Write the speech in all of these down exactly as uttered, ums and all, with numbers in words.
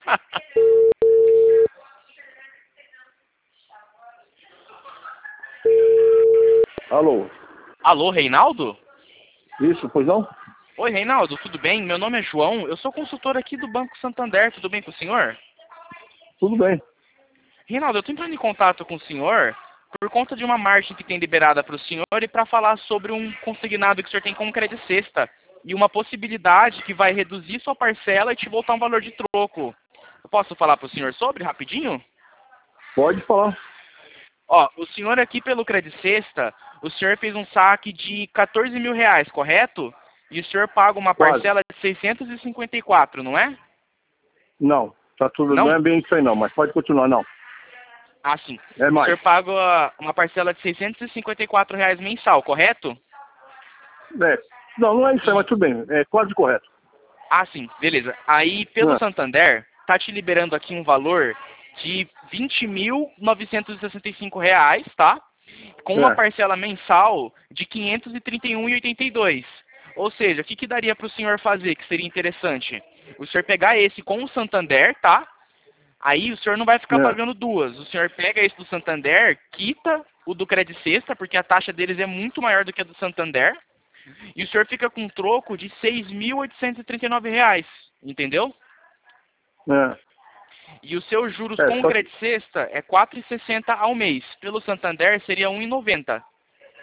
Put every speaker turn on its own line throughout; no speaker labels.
Alô?
Alô, Reinaldo?
Isso, pois não?
Oi, Reinaldo, tudo bem? Meu nome é João, eu sou consultor aqui do Banco Santander, tudo bem com o senhor?
Tudo bem.
Reinaldo, eu estou entrando em contato com o senhor por conta de uma margem que tem liberada para o senhor e para falar sobre um consignado que o senhor tem como crédito sexta e uma possibilidade que vai reduzir sua parcela e te voltar um valor de troco. Eu posso falar para o senhor sobre, rapidinho?
Pode falar.
Ó, o senhor aqui pelo crédito sexta, o senhor fez um saque de quatorze mil reais, correto? E o senhor paga uma
Quase.
parcela de seiscentos e cinquenta e quatro, não é?
Não, tá tudo, não
Não?
é bem isso aí não, mas pode continuar, não.
Ah, sim.
É
O
mais.
senhor paga uma parcela de seiscentos e cinquenta e quatro reais mensal, correto?
É, não, não é isso aí, mas tudo bem. É quase correto.
Ah, sim. Beleza. Aí, pelo
Ah.
Santander, tá te liberando aqui um valor de vinte mil novecentos e sessenta e cinco reais, tá? Com uma
É.
parcela mensal de quinhentos e trinta e um reais e oitenta e dois centavos. Ou seja, o que, que daria para o senhor fazer que seria interessante? O senhor pegar esse com o Santander, tá? Aí o senhor não vai ficar
É.
pagando duas. O senhor pega esse do Santander, quita o do Credit Sexta, porque a taxa deles é muito maior do que a do Santander. E o senhor fica com um troco de seis mil oitocentos e trinta e nove reais. Entendeu?
É.
E os seus juros
É,
com o
só...
Credit Sexta é quatro reais e sessenta centavos ao mês. Pelo Santander seria um real e noventa centavos.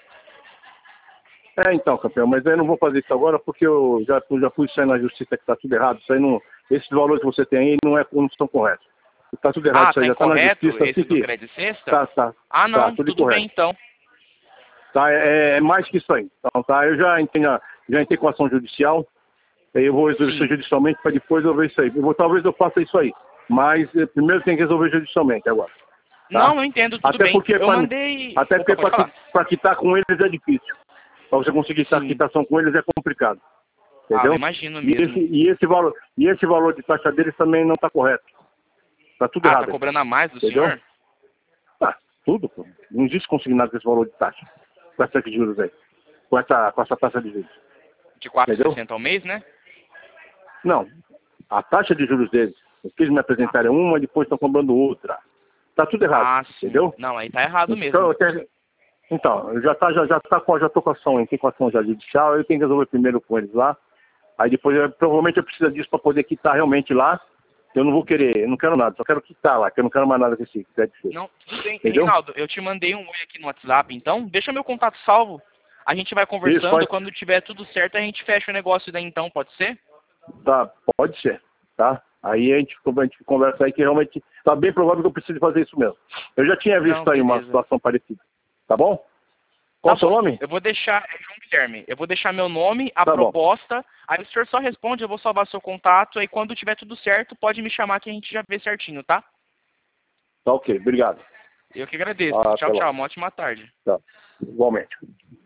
é, então, campeão, mas eu não vou fazer isso agora porque eu já, eu já fui sair na justiça que tá tudo errado. Isso aí não, esses valores que você tem aí não, é, não são corretos. Tá tudo errado,
Ah,
isso aí
tá
já tá na
incorreto
justiça.
esse
Assim
do
que...
Credit Sexta?
Tá, tá.
Ah,
Tá,
não.
tudo
Tudo bem,
incorreto.
então.
Tá, é, é mais que isso aí. Então, tá, eu já entrei, já entrei com ação judicial. Aí eu vou resolver isso
Sim.
judicialmente para depois eu ver isso aí. Eu vou, talvez eu faça isso aí. Mas eh, primeiro tem que resolver judicialmente agora. Tá?
Não, eu entendo, tudo
Até
bem.
porque
Eu
pra,
mandei...
até
Opa,
porque
pode falar.
para quitar com eles é difícil. Para você conseguir quitar
Sim.
quitação com eles é complicado.
Ah, eu
Entendeu?
imagino
E
mesmo.
esse, e, esse valor, e esse valor de taxa deles também não está correto. Está tudo
Ah,
errado.
tá
Aí.
cobrando a mais do
Entendeu?
senhor?
Tá, tudo, pô. Não existe consignado com esse valor de taxa. Com essa de juros aí. Com essa, com essa taxa de juros.
De quatro reais e
Entendeu?
sessenta centavos ao mês, né?
Não. A taxa de juros deles, eles me apresentaram uma e depois estão cobrando outra. Tá tudo errado,
Ah, sim.
entendeu?
Não, aí tá errado
Então,
mesmo.
eu tenho- então já tá, já, já tá com, já tô com a ação, tem com a ação já judicial, eu tenho que resolver primeiro com eles lá. Aí depois, eu, provavelmente eu preciso disso para poder quitar realmente lá. Eu não vou querer, eu não quero nada, só quero quitar lá, que eu não quero mais nada desse crédito.
Não, tudo bem.
Entendeu?
Reinaldo, eu te mandei um oi aqui no WhatsApp, então deixa meu contato salvo. A gente vai
Isso,
conversando,
pode,
quando tiver tudo certo a gente fecha o negócio daí então, pode ser?
tá, pode ser, tá? Aí a gente, a gente conversa aí que realmente tá bem provável que eu preciso fazer isso mesmo. Eu já tinha visto
Não,
aí uma
beleza.
situação parecida, tá bom? Qual
Tá
o seu
bom.
nome?
Eu vou deixar, é João Guilherme, eu vou deixar meu nome, a
Tá bom.
proposta, aí o senhor só responde, eu vou salvar seu contato, aí quando tiver tudo certo, pode me chamar que a gente já vê certinho, tá?
Tá ok, obrigado.
Eu que agradeço.
Ah,
Tchau,
até lá.
tchau. Uma ótima tarde.
Tá, igualmente.